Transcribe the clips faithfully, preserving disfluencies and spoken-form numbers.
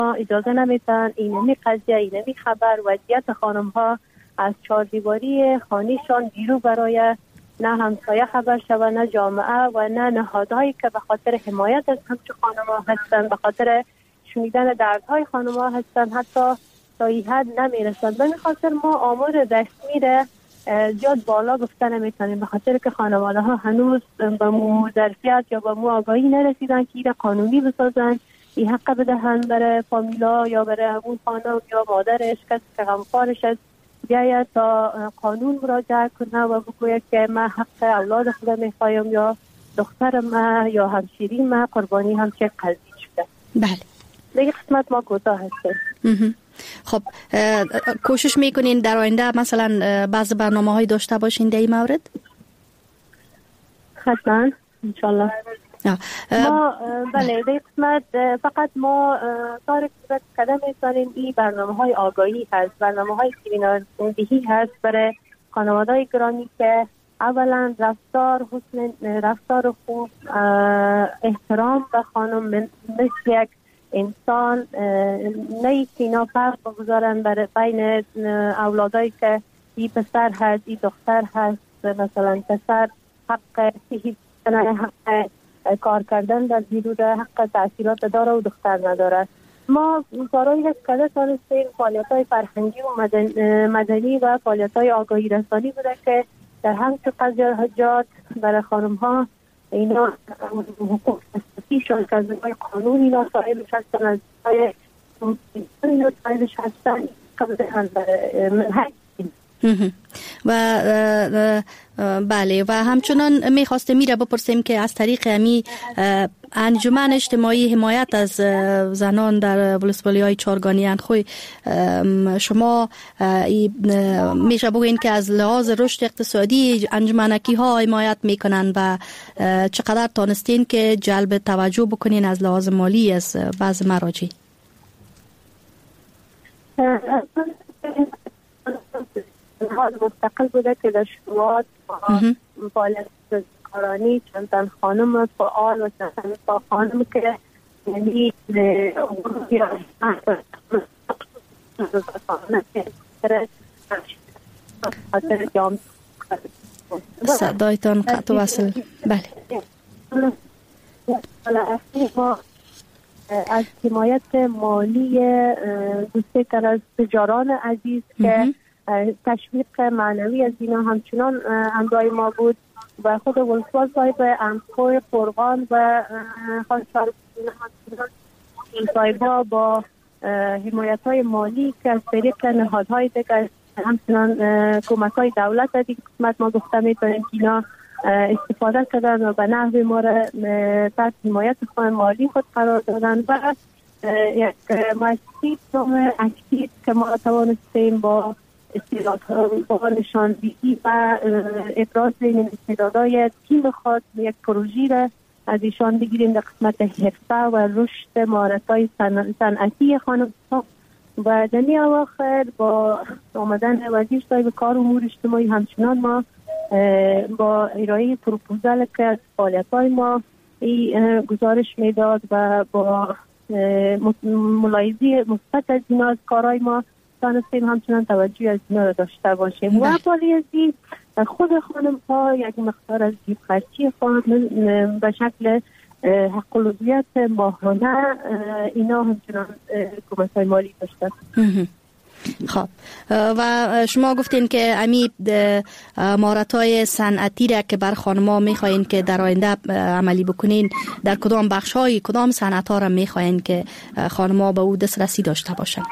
اجازه نمیتن اینمی قضیه اینمی خبر وضعیت خانم ها از چهار دیواری خانهشان بیرون برای نه همسایه خبر شود، نه جامعه و نه نهادهایی که به خاطر حمایت از همچون خانم ها هستند، به خاطر شنیدن دردهای خانم ها هستند، حتی تا این حد نمیرسند. به خاطر ما آمار رسمی را زیاد بالا گفته نمیتونیم، به خاطر که خانواده ها هنوز به مو ظرفیت یا به مو آگاهی نرسیدن که این قانونی بسازن، این حق بدهن برای فامیلا یا برای اون خانم یا مادرش کسی که غمخوارش است بیاید تا قانون مراجعه کنه و بگوید که من حق اولاد خودم میخوایم یا دختر ما یا همشیری ما قربانی همچه قضیه شده. بله دیگه قسمت ما کوتاه هستیم. خب کوشش میکنین در آینده مثلا بعض برنامه های داشته باشین در این مورد؟ حتما انشالله. ما بله در قسمت فقط ما کار قدم می‌زنیم این برنامه های آگاهی هست، برنامه های سیمیناردهی هست برای خانواده های گرامی که اولا رفتار حسن رفتار خوب، احترام به خانم مثل یک انسان، نه اینا فرق بگذارن برای بین اولادایی که این پسر هست این دختر هست، مثلا پسر حق صحیح حق کار کردن در بیرون حق تحصیلات داره و دختر نداره. ما کارهایی هست که تانستیم فعالیت‌های فرهنگی و مدنی و فعالیت‌های آگاهی رسانی بوده که در همچه قضیات برای خانم ها اینا حقوق اساسی شد که از نگاه قانون اینا صاحبش هستن، از نگاه اینا صاحبش هستن قبل هم برای منحق. و بله و همچنان میخواستم میره بپرسیم که از طریق امی انجمن اجتماعی حمایت از زنان در ولسوالی های چارگانی اندخوی شما میشه بگوین که از لحاظ رشد اقتصادی انجمنکی ها حمایت میکنن و چقدر تانستین که جلب توجه بکنین از لحاظ مالی از بعض مراجع؟ حال مستقل بوده که در شروعات فعالیت کارانی چند تن خانم فعال و چند تن خانم که یعنی صدایتان قطع وصل. بله از حمایت مالی گسته از تجاران عزیز که تشویق معنوی از اینا همچنان همراه ما بود و خود ولسوال صاحب امکوی قرغان و خانشار صاحبا با حمایت های مالی که از طریق نهادهای دیگر همچنان کمک های دولت دیگه قسمت ما گفته میتونیم که اینا استفاده کردن و به نحو ما را تحت حمایت خود مالی خود قرار دادن و یک مؤسسه نام اکتیو که ما توانستیم با استعدادها نشاندهی و ابراز این استعدادهای تیم خود یک پروژه را از ایشان بگیریم در قسمت حرفه و رشد مهارت‌های صنعتی خانم‌ها و در این اواخر با آمدن وزیر صاحب کار امور اجتماعی همچنان ما با ارائه پروپوزال که از فعالیت‌های ما این گزارش میداد و با ملاحظه مثبت از اینا از کارهای ما تانستیم همچنان توجه از اینا را داشته باشیم و بالی از این خود خانم ها یک مقدار از جیب خرچی خود به شکل حق العضویت ماهانه اینا همچنان کمک های مالی داشته. خب و شما گفتین که امی مهارت‌های صنعتی را که بر خانم‌ها می‌خواین که در آینده عملی بکنین در کدام بخش‌های کدام صنعت‌ها را می‌خواین که خانم‌ها به او دسترسی داشته باشند؟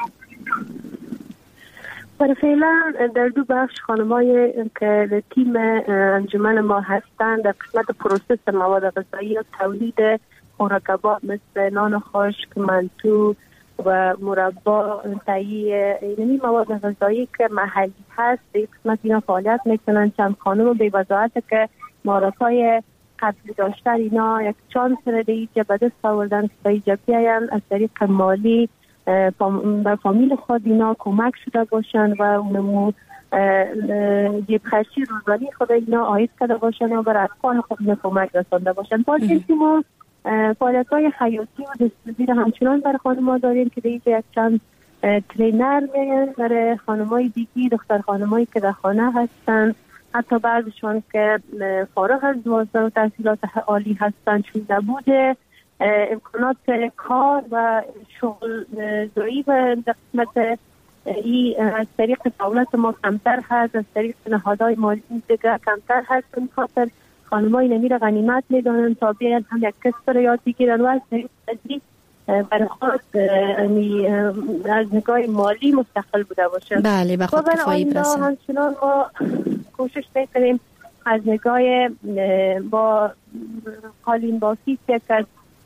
برای فعلا در دو بخش خانم‌های که تیم انجمن ما هستند در قسمت پروسس مواد غذایی و تولید خوراک‌ها مثل نان خشک، منتو و مربا، تهیه اینمی مواد غذایی که محلی هست در قسمت اینا فعالیت میکنن. چند خانم به وضاحت که مهارت‌های قبلی داشتن اینا یک چانس را دیگه به دست آوردن که به اینجا بیاین از طریق مالی به فامیل خود اینا کمک شده باشن و اونمو جیب خرچی روزانه خود اینا آیت کرده باشن و بر اطفال خود اینا کمک رسانده باشن. با اینکه ما فعالیت های حیاتی و دسترسی را همچنان برای خانم ها داریم که دیگه یک چند ترینر میگن برای خانم های دیگی، دختر خانم هایی که در خانه هستن، حتی بعضشون که فارغ از دوازده و تحصیلات عالی هستن، چون نبوده امکانات کار و شغل زایی و قسمت ای از طریق دولت ما کمتر هست، از طریق نهادهای مالی دیگر کمتر هست. این خاطر خانمای نمیر غنیمت میدانن تا بیاین هم یک کسب را یاد بگیرن و از طریق تدریس برای خود از نگاه مالی مستقل بوده باشن. بله، به خود کفایی برسن. همچنان ما کوشش میکنیم از نگاه با قالین بافی که از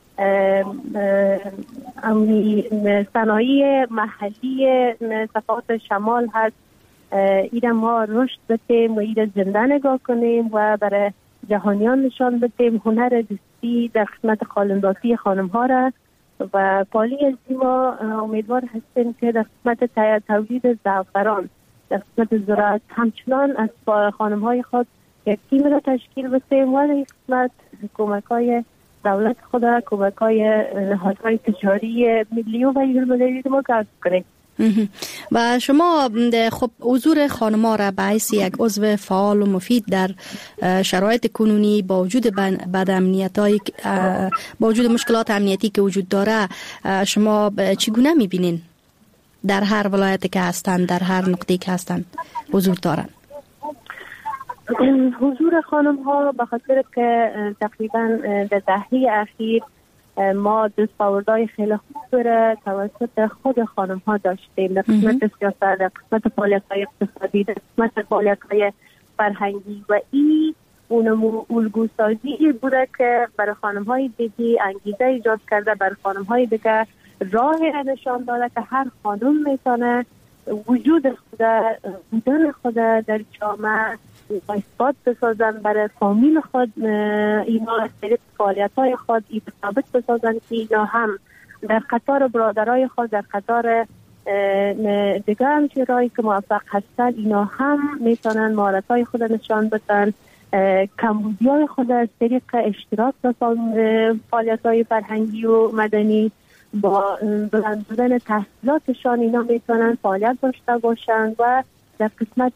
صنایع محلی صفات شمال هست، ایره ما رشد بدیم و ایره زنده نگاه کنیم و برای جهانیان نشان بدیم هنر دستی در خدمت قالن‌بافی خانم ها را. و پالی از ما امیدوار هستیم که در خدمت تولید زعفران در خدمت زراعت همچنان از خانم های خود یک تیم را تشکیل بدیم و در خدمت کمک های دولت خود، کمک های نهادهای تجاری ملی و بین‌المللی ما کسب کنیم. و شما خب حضور خانم‌ها را به حیث یک عضو فعال و مفید در شرایط کنونی با وجود بد امنیت‌های با وجود مشکلات امنیتی که وجود داره شما چگونه می‌بینین در هر ولایتی که هستند، در هر نقطه‌ای که هستند حضور دارن؟ حضور خانم ها به خاطر که تقریبا در دهه اخیر ما دستاوردهای خیلی خوب برای توسط خود خانم ها داشتیم در قسمت سیاست، در قسمت فعالیت های اقتصادی، در قسمت فعالیت های فرهنگی و این اون الگوسازی بوده که برای خانم های دیگه انگیزه ایجاد کرده، برای خانم های دیگه راه نشان داده که هر خانم میتونه وجود خود بودن خود در جامعه اثبات بسازن، برای فامیل خود اینا از طریق فعالیت های خود ثابت بسازن که اینا هم در قطار برادرای خود، در قطار دیگر همچنانی که موفق هستن اینا هم میتونن مهارت های خود نشان بدن، کمبودی های خود از طریق اشتراک در فعالیت های فرهنگی و مدنی با بلند بودن تحصیلاتشان اینا میتونن فعالیت داشته باشن و در قسمت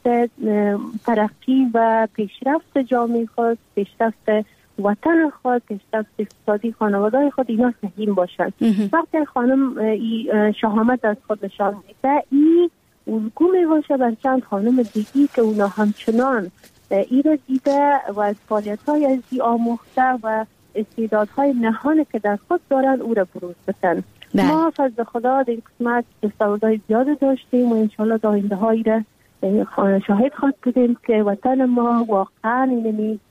ترقی و پیشرفت جامعه خود، پیشرفت وطن خود، پیشرفت اقتصادی خانواده خود اینا سهیم باشند. وقتی خانم ای شهامت از خود نشان میده، این الگو میباشه بر چند خانم دیگی که اونا همچنان ای را دیده و از فعالیت‌های از ای آموخته و استعدادهای نهانی که در خود دارن او را بروز بدن. ما فضل خدا در قسمت دستاوردهای زیاد داشتیم و انشالله در آینده هایی را شاهد خواهد بودیم که وطن ما واقعا اینمی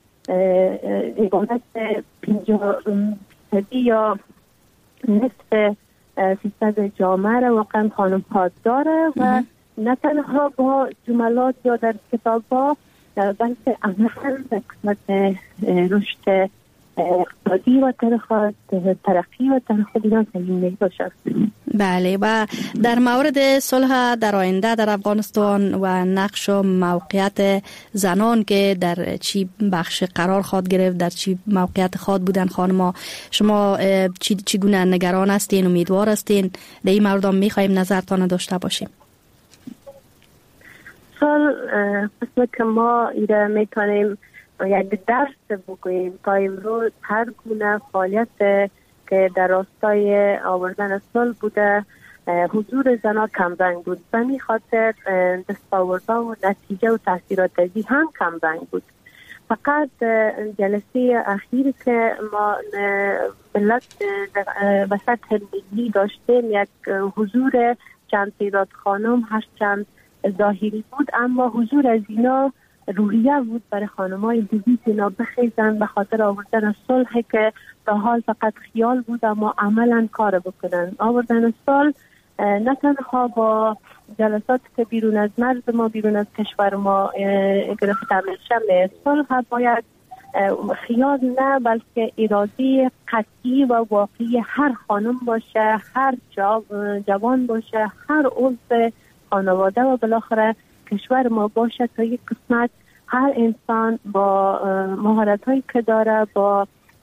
عبارت پنجاه فیصدی یا نصف فیصد جامعه را واقعا خانم ها داره و نه تنها با جملات یا در کتاب ها بلکه عملا در قسمت رشد اقتصادی و ترخص ترقی و ترخص اینا سهیم باشد. بله، و در مورد صلح در آینده در افغانستان و نقش و موقعیت زنان که در چی بخش قرار خواد گرفت، در چی موقعیت خواد بودن خانما، شما چی چگونه نگران هستین، امیدوار هستین؟ در این مورد میخوایم نظرتان داشته باشیم. سال قسمت که ما ایره میتونیم یک درس بگوییم تا امروز هر گونه فعالیت که در راستای آوردن صلح بوده حضور زنها کمرنگ بود. به این خاطر دستاوردها و نتیجه و تاثیرات ازی هم کمرنگ بود. فقط جلسه اخیر که ما ملت به سطح ملی داشتیم یک حضور چند تعداد خانم هر چند ظاهری بود، اما حضور از اینا روحیه بود برای خانم‌های دیگه اینا بخیزن به خاطر آوردن صلح که تا حال فقط خیال بود اما عملا کار بکنن. آوردن صلح نه تنها با جلسات که بیرون از مرز ما، بیرون از کشور ما گرفته میشه، صلح باید خیال نه بلکه اراده قطعی و واقعی هر خانم باشه، هر جوان باشه، هر عضو خانواده و بالاخره کشور ما باشه تا یک قسمت هر انسان با مهارت هایی که داره، با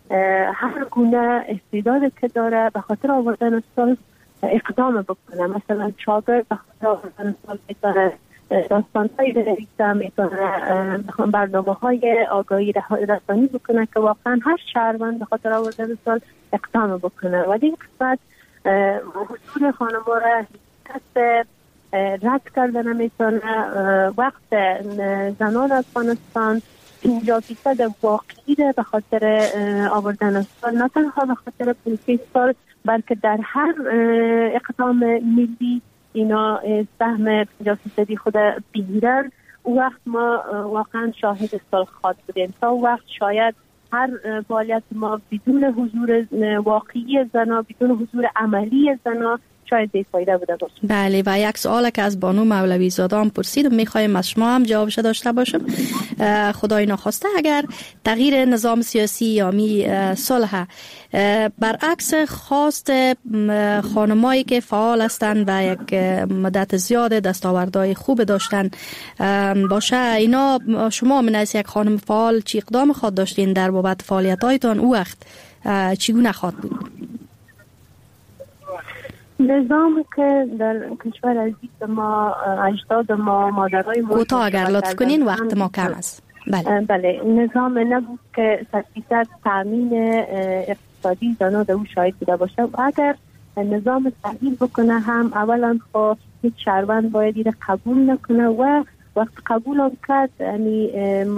هر گونه استعداد که داره به خاطر آوردن صلح اقدام بکنه. مثلا شاگرد به خاطر آوردن صلح میتونه داستان‌هایی بنویسه، میتونه برنامه های آگاهی رسانی بکنه که واقعا هر شهروند به خاطر آوردن صلح اقدام بکنه. ولی این قسمت حضور خانم‌ها را کس رد کرده نمیتونه. وقت زنان افغانستان پنجاه فیصد واقعی ده به خاطر آوردن صلح، نه تنها به خاطر پلیسی صلح بلکه در هر اقدام ملی اینا سهم پنجاه فیصدی خود بگیرن. او وقت ما واقعا شاهد صلح خواهد بودیم. تا وقت شاید هر فعالیت ما بدون حضور واقعی زنا، بدون حضور عملی زنا شاید بی‌فایده بوده باشه. بله، و یک سوال که از بانو مولوی زاده هم پرسید و میخوایم از شما هم جوابش داشته باشم. خدای نخواسته اگر تغییر نظام سیاسی یا می صلح برعکس خواست خانمایی که فعال هستند و یک مدت زیاد دستاوردهای خوب داشتن باشه، اینا شما من از یک خانم فعال چی اقدام خود داشتین در بابت فعالیت‌هایتان او وقت چگونه خواهد بود؟ نظام که در کشور عزیز ما اجداد ما مادرای ما کوتاه اگر لطف کنین، وقت ما کم است. بله بله نظام نبود که صد درصد تامین اقتصادی زنان در او شاهد بوده باشه. و اگر نظام تغییر بکنه هم اولا خب هیچ شهروند باید این قبول نکنه و وقت قبول هم کرد یعنی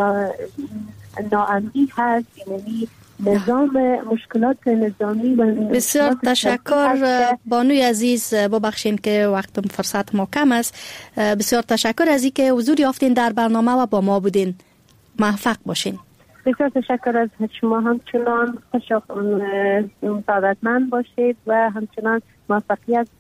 ناامنی هست، یعنی نظام مشکلات نظامی. بسیار تشکر بانوی عزیز، ببخشین که وقت فرصت ما کم است. بسیار تشکر از اینکه حضور یافتین در برنامه و با ما بودین. موفق باشین. بسیار تشکر از شما، همچنان خوش و سعادتمند باشید و همچنان موفقیت